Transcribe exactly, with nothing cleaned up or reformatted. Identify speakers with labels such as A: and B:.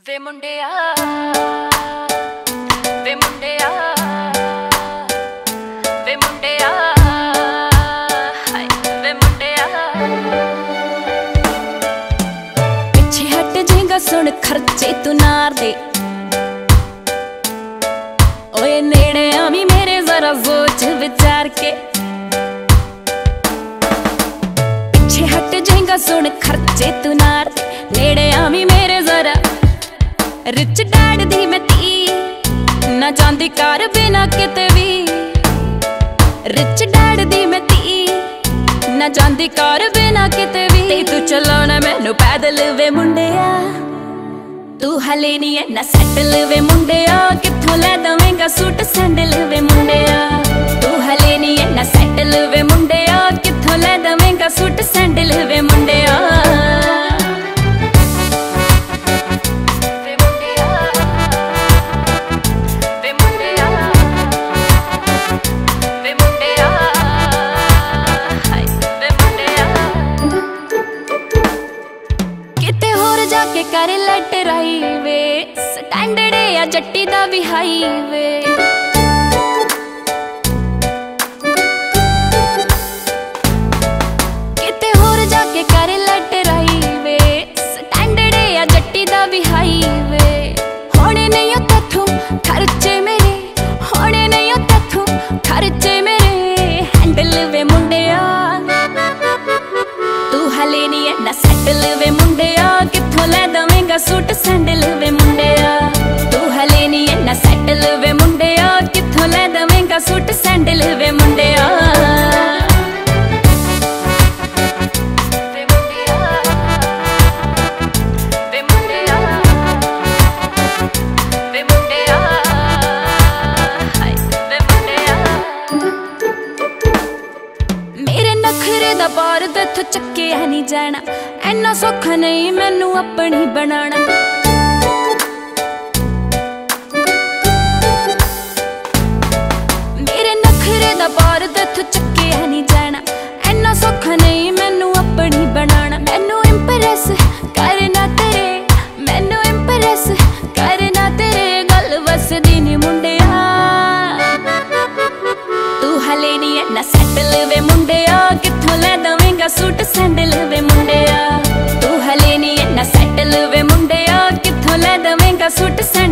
A: वे मुंडिया वे मुंडिया वे मुंडिया हाय वे मुंडिया पिछे हट जाएगा सुन खर्चे तू नार दे ओए नेड़े आमी मेरे जरा सोच विचार के पिछे हट जाएगा सुन खर्चे तू नार दे नेड़े आमी मेरे जरा रिच डैड दी मैं धी ना चांदी कार बिना किते भी रिच डैड दी मैं धी ना चांदी कार बिना किते भी ते तू चलाना मैनू पैदल वे मुंडिया तू हले नहीं है ना सैटल वे मुंडिया किथों लै दवेंगा सूट सैंडल वे मुंडिया तू हले नहीं है ना सैटल वे मुंडिया किथों लै दवेंगा सूट सैंडल वे मुंडिया के कर लटराई वे स्टैंडर्ड या जट्टी दा भी हाईवे किते होर जाके कर लटराई वे स्टैंडर्ड या जट्टी दा भी हाईवे होने नहीं तथों खर्चे मेरे होने नहीं तथों खर्चे मेरे हैंडल वे मुंडिया तू हले नहीं है ना सैटल वे मुंडिया किथों लै दवेंगा सूट सैंडल वे मुंडिया तू हले नहीं है ना सैटल वे मुंडिया किथों लै दवेंगा सूट सैंडल वे मुंडिया बार तैथों चक्किया नहीं जाना इन्ना सौखा नहीं मैनू अपनी बनाना मेरे नखरे दा बार तैथों चक्किया नहीं जाना इन्ना सौखा नहीं मैनू अपनी बनाना मैनू इंप्रेस करना तेरे मैनू इंप्रेस करना तेरे गल वसदी नी मुंडिया तू हले नहीं है ना सैटल वे मुंडिया किथों लै दवेंगा सूट सैंडल वे मुंडिया तू हले नहीं है ना सैटल वे मुंडिया किथों लै दवेंगा सूट